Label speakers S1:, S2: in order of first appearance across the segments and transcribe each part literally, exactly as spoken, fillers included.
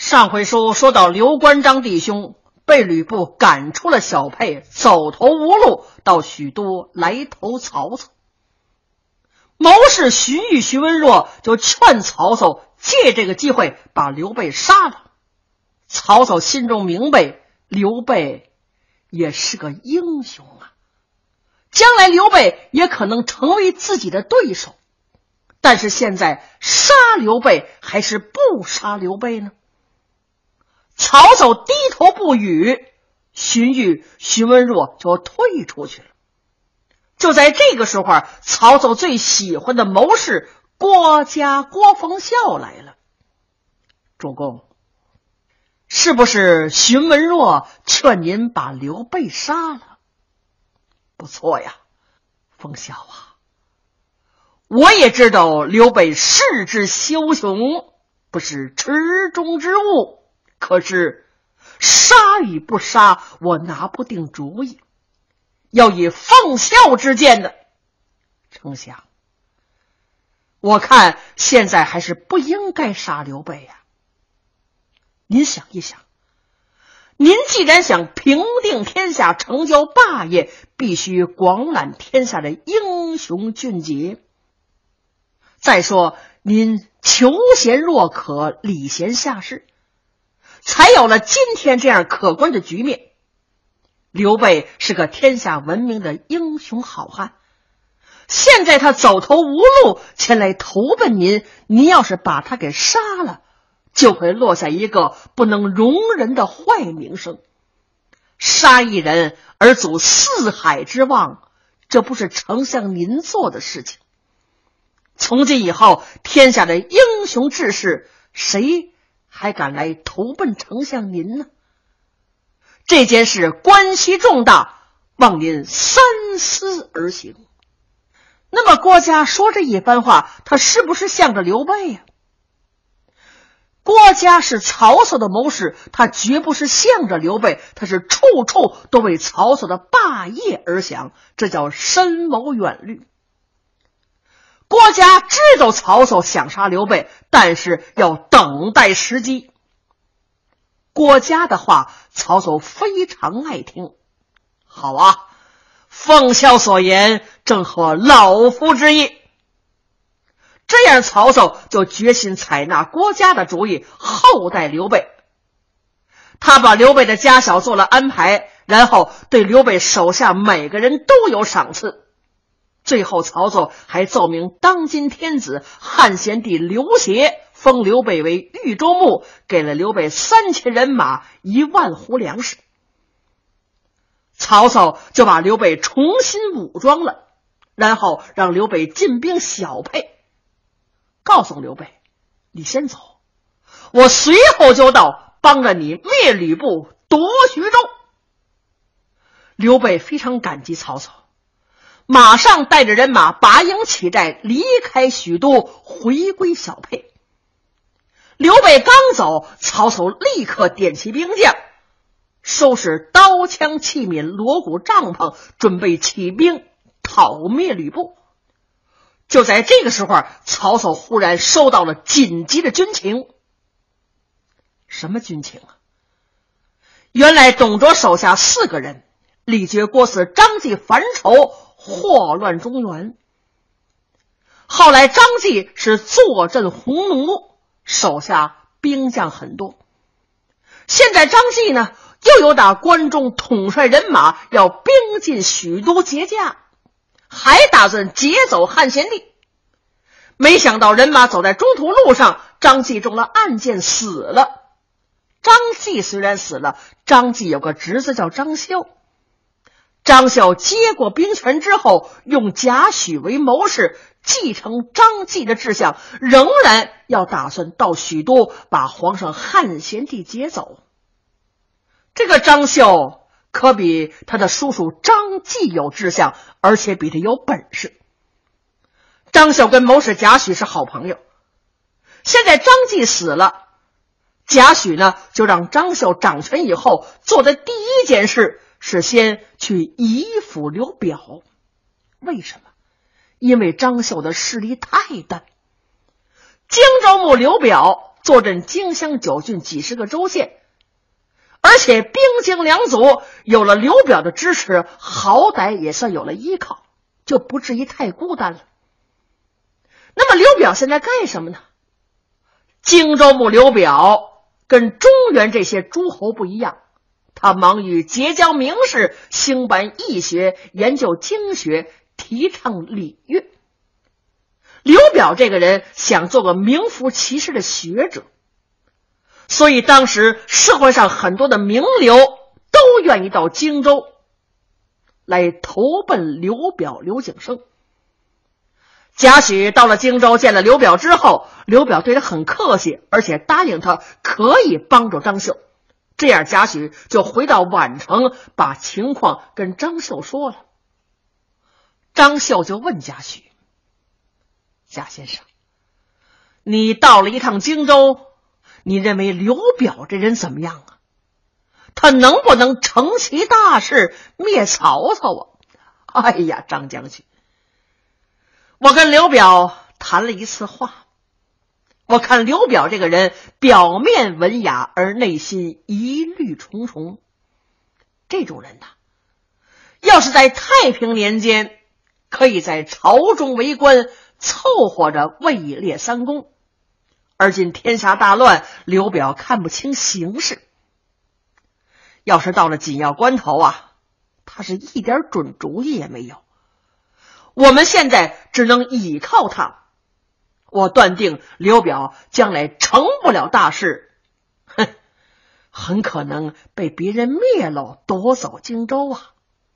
S1: 上回书说到刘关张弟兄被吕布赶出了小沛，走投无路，到许都来投曹操。谋士徐彧、徐文若就劝曹操借这个机会把刘备杀了。曹操心中明白，刘备也是个英雄啊，将来刘备也可能成为自己的对手。但是现在杀刘备还是不杀刘备呢？曹操低头不语，荀彧、徐文若就退出去了。就在这个时候，曹操最喜欢的谋士郭嘉、郭奉孝来了。主公，是不是荀文若劝您把刘备杀了？不错呀，奉孝啊，我也知道刘备势之枭雄，不是池中之物，可是杀与不杀，我拿不定主意，要以奉孝之见的。丞相，我看现在还是不应该杀刘备呀。您想一想，您既然想平定天下，成就霸业，必须广揽天下的英雄俊杰。再说您求贤若渴，礼贤下士，才有了今天这样可观的局面。刘备是个天下闻名的英雄好汉，现在他走投无路，前来投奔您，您要是把他给杀了，就会落下一个不能容人的坏名声。杀一人而阻四海之望，这不是丞相您做的事情。从今以后，天下的英雄志士，谁还敢来投奔丞相您呢？这件事关系重大，望您三思而行。那么郭嘉说这一番话，他是不是向着刘备呀？郭嘉是曹操的谋士，他绝不是向着刘备，他是处处都为曹操的霸业而想，这叫深谋远虑。郭嘉知道曹操想杀刘备，但是要等待时机。郭嘉的话曹操非常爱听。好啊，奉孝所言正合老夫之意。这样曹操就决心采纳郭嘉的主意，厚待刘备。他把刘备的家小做了安排，然后对刘备手下每个人都有赏赐。最后曹操还奏明当今天子汉献帝刘协封刘备为豫州牧，给了刘备三千人马，一万斛粮食。曹操就把刘备重新武装了，然后让刘备进兵小沛，告诉刘备，你先走，我随后就到，帮着你灭吕布，夺徐州。刘备非常感激曹操，马上带着人马拔营起寨，离开许都，回归小沛。刘备刚走，曹操立刻点起兵将，收拾刀枪器皿、锣鼓帐篷，准备起兵讨灭吕布。就在这个时候，曹操忽然收到了紧急的军情。什么军情啊？原来董卓手下四个人，李傕、郭汜、张继反丑，祸乱中原。后来张继是坐镇鸿胪，手下兵将很多。现在张继呢，又有打关中统帅人马要兵进许都劫驾，还打算劫走汉献帝。没想到人马走在中途路上，张继中了暗箭死了。张继虽然死了，张继有个侄子叫张绣。张绣接过兵权之后，用贾诩为谋士，继承张继的志向，仍然要打算到许都把皇上汉献帝劫走。这个张绣可比他的叔叔张继有志向，而且比他有本事。张绣跟谋士贾诩是好朋友，现在张继死了，贾诩呢就让张绣掌权以后做的第一件事是先去夷府留表。为什么？因为张绣的势力太大。荆州牧刘表坐镇荆襄九郡几十个州县，而且兵精粮足，有了刘表的支持，好歹也算有了依靠，就不至于太孤单了。那么刘表现在干什么呢？荆州牧刘表跟中原这些诸侯不一样，他忙于结交名士，兴办义学，研究经学，提倡礼乐。刘表这个人想做个名副其实的学者，所以当时社会上很多的名流都愿意到荆州来投奔刘表刘景升。贾诩到了荆州见了刘表之后，刘表对他很客气，而且答应他可以帮助张绣。这样贾诩就回到宛城，把情况跟张绣说了。张绣就问贾诩：贾先生，你到了一趟荆州，你认为刘表这人怎么样啊？他能不能成其大事，灭曹操啊？哎呀，张将军，我跟刘表谈了一次话，我看刘表这个人表面文雅，而内心疑虑重重。这种人呐，要是在太平年间，可以在朝中为官，凑合着位列三公。而今天下大乱，刘表看不清形势，要是到了紧要关头啊，他是一点准主意也没有。我们现在只能依靠他，我断定刘表将来成不了大事，哼，很可能被别人灭了，夺走荆州啊。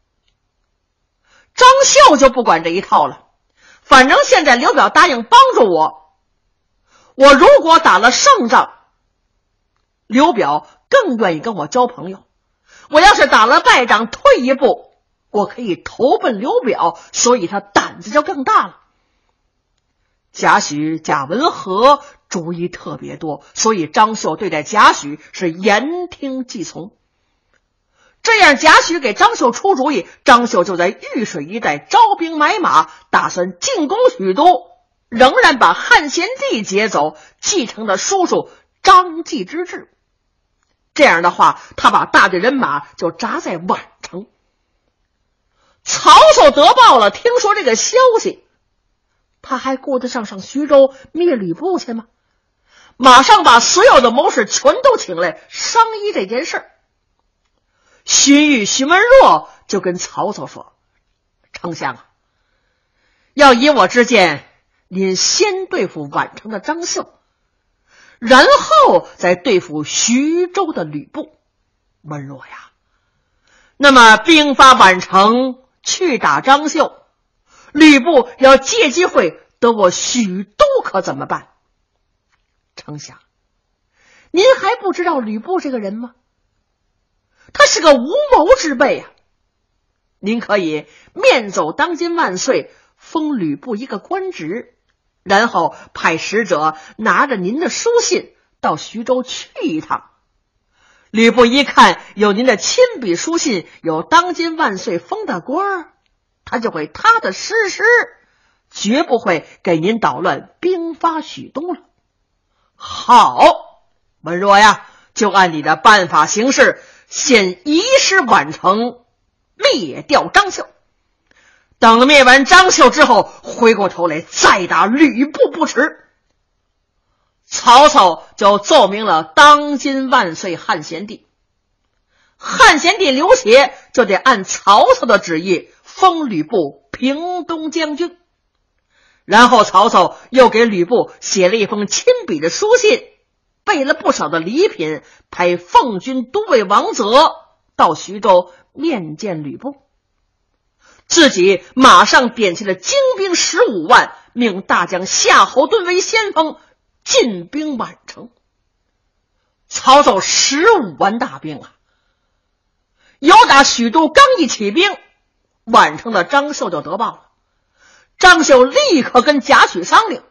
S1: 张绣就不管这一套了，反正现在刘表答应帮助我，我如果打了胜仗，刘表更愿意跟我交朋友；我要是打了败仗，退一步，我可以投奔刘表，所以他胆子就更大了。贾诩、贾文和主意特别多，所以张绣对待贾诩是言听计从。这样贾诩给张绣出主意，张绣就在豫水一带招兵买马，打算进攻许都，仍然把汉献帝劫走，继承了叔叔张继之志。这样的话，他把大队人马就扎在宛城。曹操得报了，听说这个消息，他还顾得上上徐州灭吕布去吗？马上把所有的谋士全都请来商议这件事儿。荀彧、徐文若就跟曹操说：丞相啊，要以我之见，您先对付宛城的张绣，然后再对付徐州的吕布。文若呀，那么兵发宛城去打张绣，吕布要借机会得我许都，可怎么办？丞相，您还不知道吕布这个人吗？他是个无谋之辈啊！您可以面奏当今万岁，封吕布一个官职，然后派使者拿着您的书信到徐州去一趟。吕布一看有您的亲笔书信，有当今万岁封的官，他就会踏踏实实，绝不会给您捣乱，兵发许都了。好，文若呀，就按你的办法行事，先移师宛城，灭掉张绣。等灭完张绣之后，回过头来再打吕布不迟。曹操就奏明了当今万岁汉献帝，汉献帝刘协就得按曹操的旨意封吕布平东将军。然后曹操又给吕布写了一封亲笔的书信，备了不少的礼品，派奉军都尉王泽到徐州面见吕布，自己马上点起了精兵十五万，命大将夏侯惇为先锋，进兵宛城。曹操十五万大兵啊！有打许都刚一起兵，宛城的张绣就得报了。张绣立刻跟贾诩商量：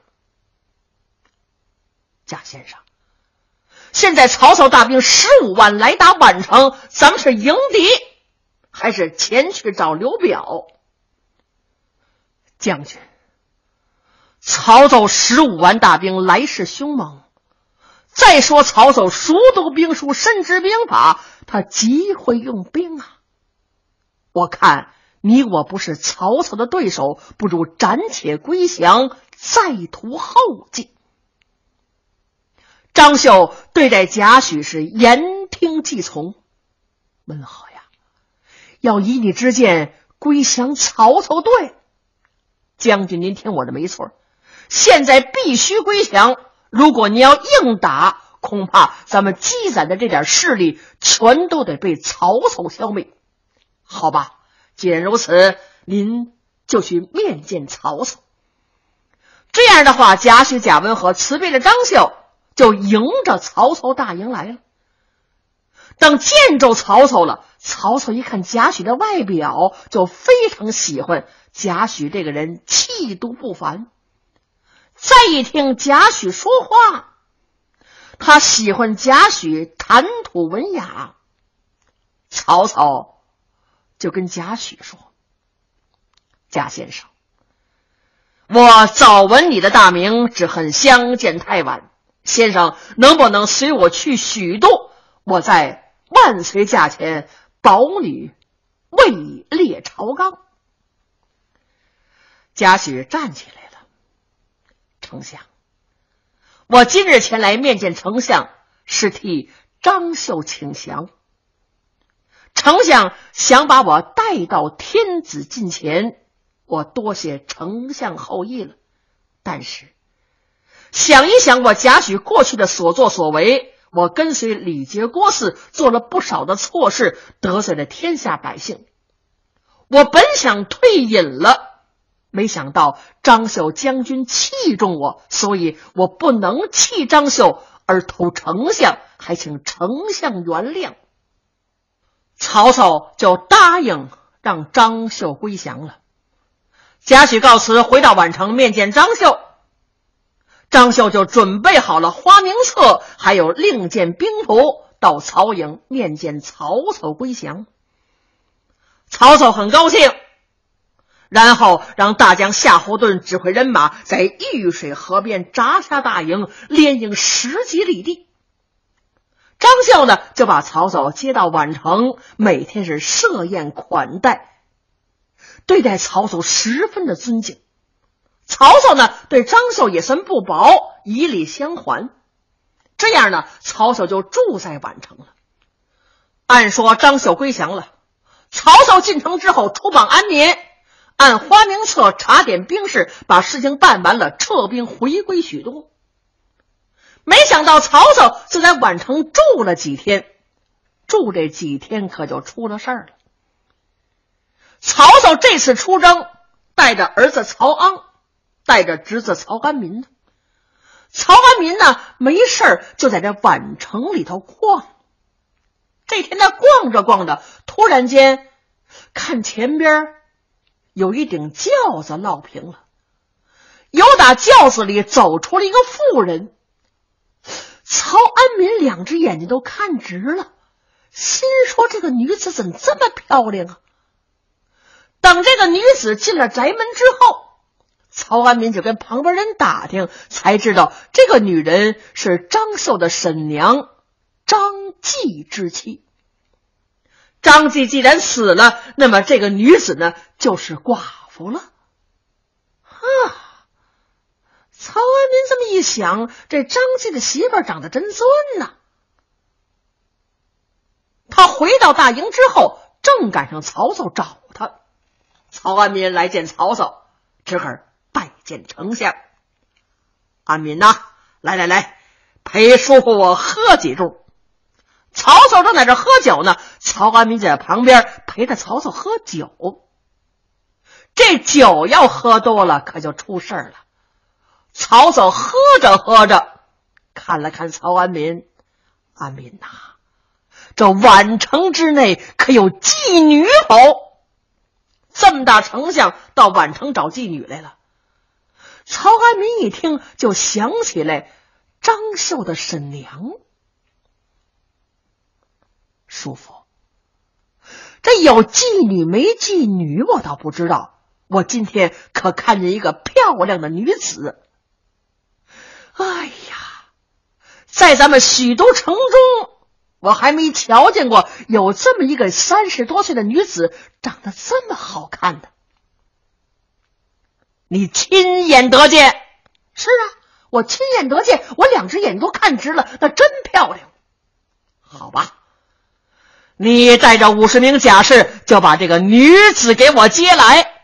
S1: 贾先生，现在曹操大兵十五万来打宛城，咱们是迎敌，还是前去找刘表？将军，曹操十五万大兵来势凶猛， 再说曹操熟读兵书，深知兵法，他极会用兵啊。我看你我不是曹操的对手，不如暂且归降，再图后计。张绣对待贾诩是言听计从。文和呀，要以你之见归降曹操，对。将军您听我的没错，现在必须归降，如果你要硬打，恐怕咱们积攒的这点势力全都得被曹操消灭。好吧，既然如此，您就去面见曹操。这样的话，贾诩、贾文和辞别了张绣，就迎着曹操大营来了。等见着曹操了，曹操一看贾诩的外表，就非常喜欢贾诩这个人，气度不凡。再一听贾诩说话，他喜欢贾诩谈吐文雅，曹操就跟贾诩说：贾先生，我早闻你的大名，只恨相见太晚，先生能不能随我去许都，我在万岁驾前保你位列朝纲。贾诩站起来了：丞相，我今日前来面见丞相，是替张绣请降。丞相想把我带到天子近前，我多谢丞相厚意了。但是想一想我贾诩过去的所作所为，我跟随李傕郭汜做了不少的错事，得罪了天下百姓。我本想退隐了，没想到张绣将军器重我，所以我不能弃张绣而投丞相，还请丞相原谅。曹操就答应让张绣归降了。贾诩告辞，回到宛城面见张绣。张绣就准备好了花名册，还有令箭兵符，到曹营面见曹操归降。曹操很高兴，然后让大将夏侯惇指挥人马在玉水河边扎下大营，连营十几里地。张绣呢，就把曹操接到宛城，每天是设宴款待，对待曹操十分的尊敬。曹操呢，对张绣也算不薄，以礼相还。这样呢，曹操就住在宛城了。按说张绣归降了，曹操进城之后出榜安民，按花名册查点兵士，把事情办完了，撤兵回归许都。没想到曹操就在宛城住了几天，住这几天可就出了事儿了。曹操这次出征，带着儿子曹昂，带着侄子曹安民呢。曹安民呢，没事儿就在这宛城里头逛。这天他逛着逛着，突然间看前边有一顶轿子落平了，由打轿子里走出了一个妇人。曹安民两只眼睛都看直了，心说这个女子怎么这么漂亮啊。等这个女子进了宅门之后，曹安民就跟旁边人打听，才知道这个女人是张绣的婶娘张继之妻。张继既然死了，那么这个女子呢，就是寡妇了。啊，曹安民这么一想，这张继的媳妇儿长得真尊呐。他回到大营之后，正赶上曹操找他。曹安民来见曹操，侄儿拜见丞相。安民呐、啊，来来来，陪叔父我喝几盅。曹操正在这喝酒呢，曹安民在旁边陪着曹操喝酒。这酒要喝多了，可就出事了。曹操喝着喝着，看了看曹安民，安民呐、啊，这宛城之内可有妓女否？这么大丞相到宛城找妓女来了。曹安民一听就想起来张绣的婶娘。叔父，这有妓女没妓女我倒不知道，我今天可看见一个漂亮的女子。哎呀， 在咱们许都城中，我还没瞧见过有这么一个三十多岁的女子长得这么好看的。你亲眼得见？是啊，我亲眼得见，我两只眼都看直了，那真漂亮。好吧，你带着五十名甲士就把这个女子给我接来。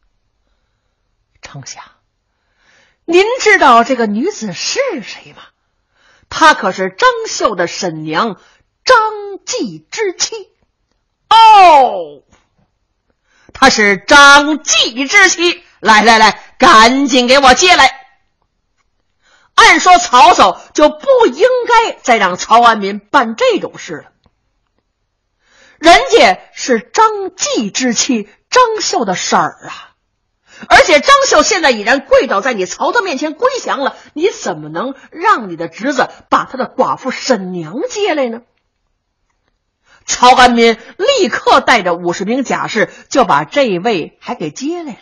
S1: 丞相，您知道这个女子是谁吗？她可是张绣的婶娘张继之妻。哦，她是张继之妻，来来来，赶紧给我接来。按说曹操就不应该再让曹安民办这种事了，人家是张继之妻张绣的婶儿啊，而且张绣现在已然跪倒在你曹操面前归降了，你怎么能让你的侄子把他的寡妇婶娘接来呢？曹安民立刻带着五十名甲士就把这位还给接来了。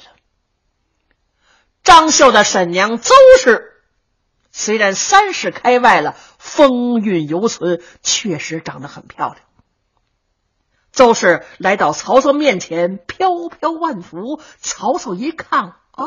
S1: 张绣的婶娘邹氏虽然三十开外了，风韵犹存，确实长得很漂亮。邹氏来到曹操面前，飘飘万福。曹操一看啊，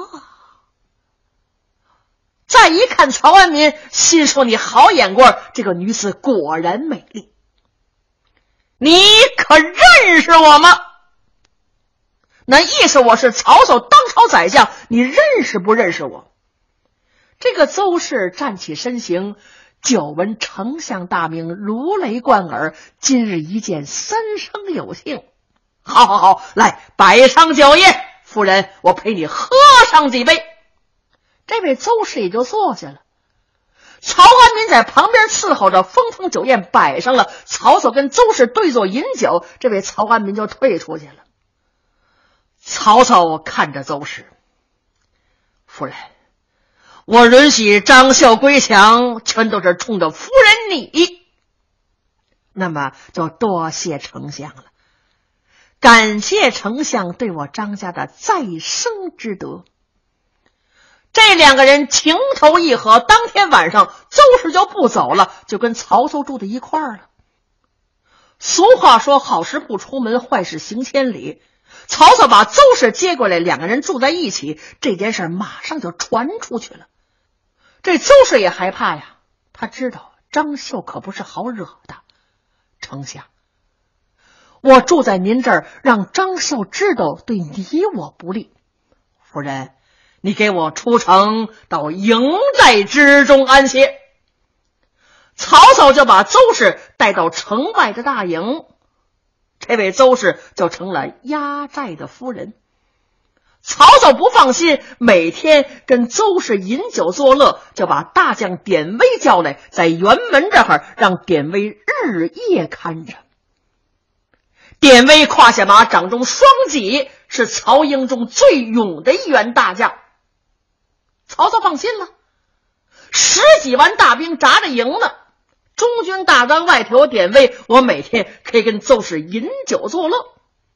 S1: 再一看曹安民，心说你好眼光，这个女子果然美丽。你可认识我吗？那意思我是曹操当朝宰相，你认识不认识我？这个邹氏站起身形，久闻丞相大名，如雷贯耳，今日一见，三生有幸。好好好，来摆上酒宴，夫人我陪你喝上几杯。这位邹氏也就坐下了。曹安民在旁边伺候着，丰丰酒宴摆上了，曹操跟邹氏对坐饮酒，这位曹安民就退出去了。曹操看着邹氏，夫人，我允许张绣归降，全都是冲着夫人你，那么就多谢丞相了，感谢丞相对我张家的再生之德。这两个人情投意合，当天晚上邹氏就不走了，就跟曹操住在一块儿了。俗话说好事不出门，坏事行千里。曹操把邹氏接过来，两个人住在一起，这件事马上就传出去了。这邹氏也害怕呀，他知道张绣可不是好惹的。丞相，我住在您这儿，让张绣知道对你我不利。夫人，你给我出城到营寨之中安歇。曹操就把邹氏带到城外的大营，这位邹氏就成了压寨的夫人。曹操不放心，每天跟邹氏饮酒作乐，就把大将典韦叫来，在辕门这儿让典韦日夜看着。典韦胯下马，掌中双戟，是曹营中最勇的一员大将。曹操放心了，十几万大兵扎着营呢，中军大帐外头有典韦，我每天可以跟邹氏饮酒作乐。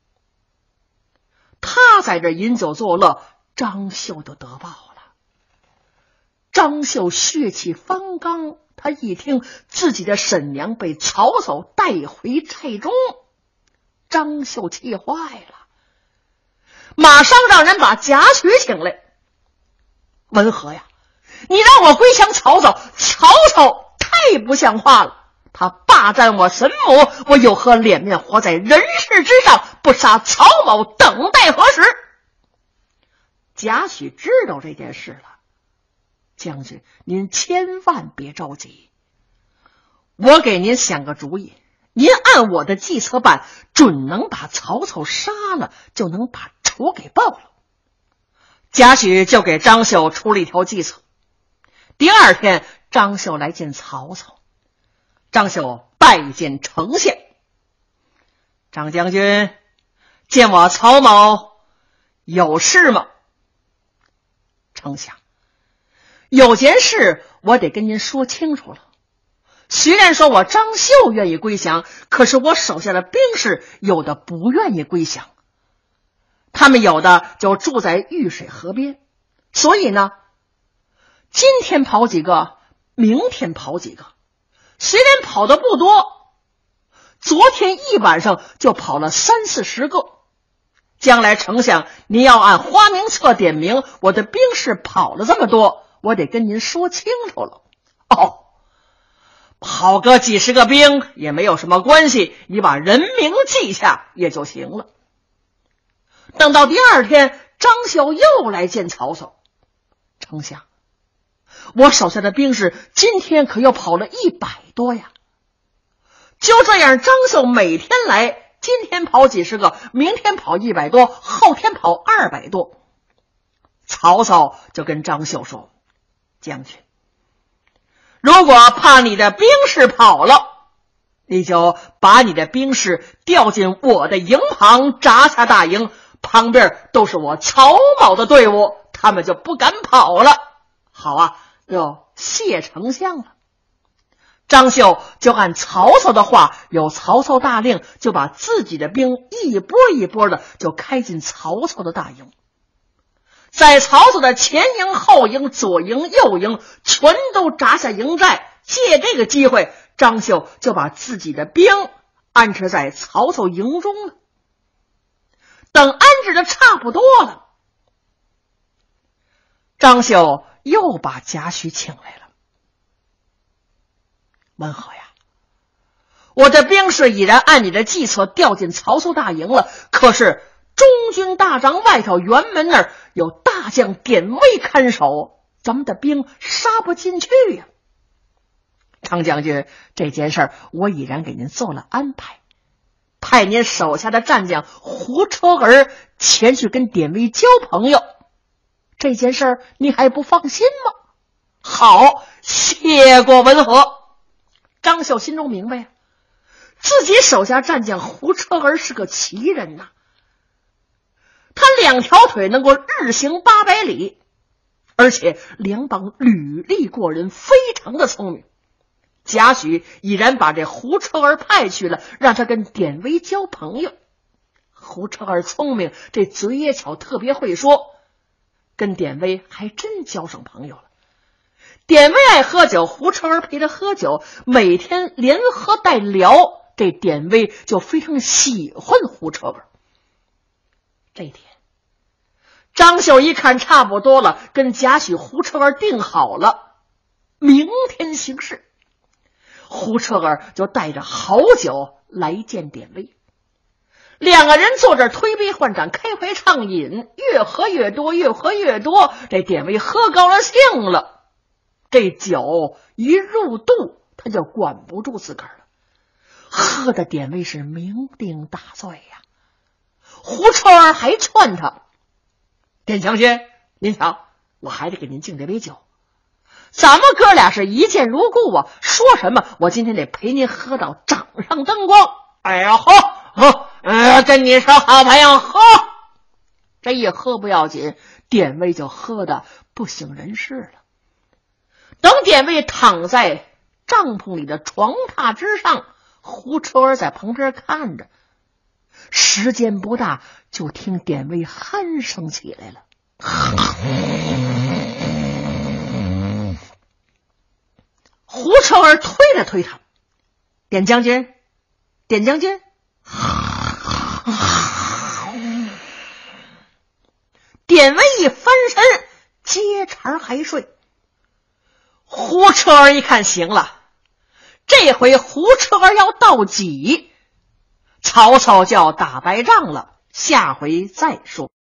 S1: 他在这饮酒作乐，张绣就得报了。张绣血气方刚，他一听自己的婶娘被曹操带回寨中，张绣气坏了，马上让人把贾诩请来。文和呀，你让我归降曹操，曹操太不像话了，他霸占我神母，我有何脸面活在人世之上？不杀曹某，等待何时？贾诩知道这件事了。将军，您千万别着急，我给您想个主意，您按我的计策办，准能把曹操杀了，就能把仇给报了。贾诩就给张绣出了一条计策。第二天，张绣来见曹操，张绣拜见丞相。张将军，见我曹某有事吗？丞相，有件事我得跟您说清楚了。虽然说我张绣愿意归降，可是我手下的兵士有的不愿意归降，他们有的就住在玉水河边，所以呢，今天跑几个，明天跑几个， 虽然跑的不多，昨天一晚上就跑了三四十个。将来丞相您要按花名册点名，我的兵士跑了这么多，我得跟您说清楚了。哦，跑个几十个兵也没有什么关系，你把人名记下也就行了。等到第二天，张绣又来见曹操。丞相，我手下的兵士今天可又跑了一百多呀。就这样，张绣每天来，今天跑几十个，明天跑一百多，后天跑二百多。曹操就跟张绣说：将军，如果怕你的兵士跑了，你就把你的兵士调进我的营旁，扎下大营，旁边都是我曹某的队伍，他们就不敢跑了。好啊，就谢丞相了。张绣就按曹操的话，有曹操大令，就把自己的兵一波一波的就开进曹操的大营，在曹操的前营、后营、左营、右营全都扎下营寨。借这个机会，张绣就把自己的兵安置在曹操营中了。等安置的差不多了，张绣又把贾诩请来了。文和呀，我的兵士已然按你的计策调进曹操大营了，可是中军大帐外头辕门那儿有大将典韦看守，咱们的兵杀不进去呀。常将军，这件事我已然给您做了安排，派您手下的战将胡车儿前去跟典韦交朋友。这件事你还不放心吗？好，谢过文和。张绣心中明白，自己手下战将胡车儿是个奇人呐、啊，他两条腿能够日行八百里，而且两膀履历过人，非常的聪明。贾诩已然把这胡车儿派去了，让他跟典韦交朋友。胡车儿聪明，这嘴也巧，特别会说，跟典韦还真交上朋友了。典韦爱喝酒，胡车儿陪他喝酒，每天连喝带聊，这典韦就非常喜欢胡车儿。这天，张绣一看差不多了，跟贾诩、胡车儿定好了，明天行事。胡车儿就带着好酒来见典韦，两个人坐这推杯换盏，开怀畅饮，越喝越多，越喝越多。这典韦喝高了兴了，这酒一入肚，他就管不住自个儿了，喝的典韦是酩酊大醉呀。胡车儿还劝他：典将军，您瞧，我还得给您敬这杯酒，咱们哥俩是一见如故啊，说什么我今天得陪您喝到掌上灯光。哎呀，喝喝，呃，跟你是好朋友，喝。这一喝不要紧，典韦就喝的不省人事了。等典韦躺在帐篷里的床榻之上，胡车儿在旁边看着，时间不大，就听典韦鼾声起来了。胡车儿推了推他：典将军，典将军。典韦一翻身，接茬还睡。胡车儿一看行了，这回胡车儿要到己，曹操就要打败仗了，下回再说。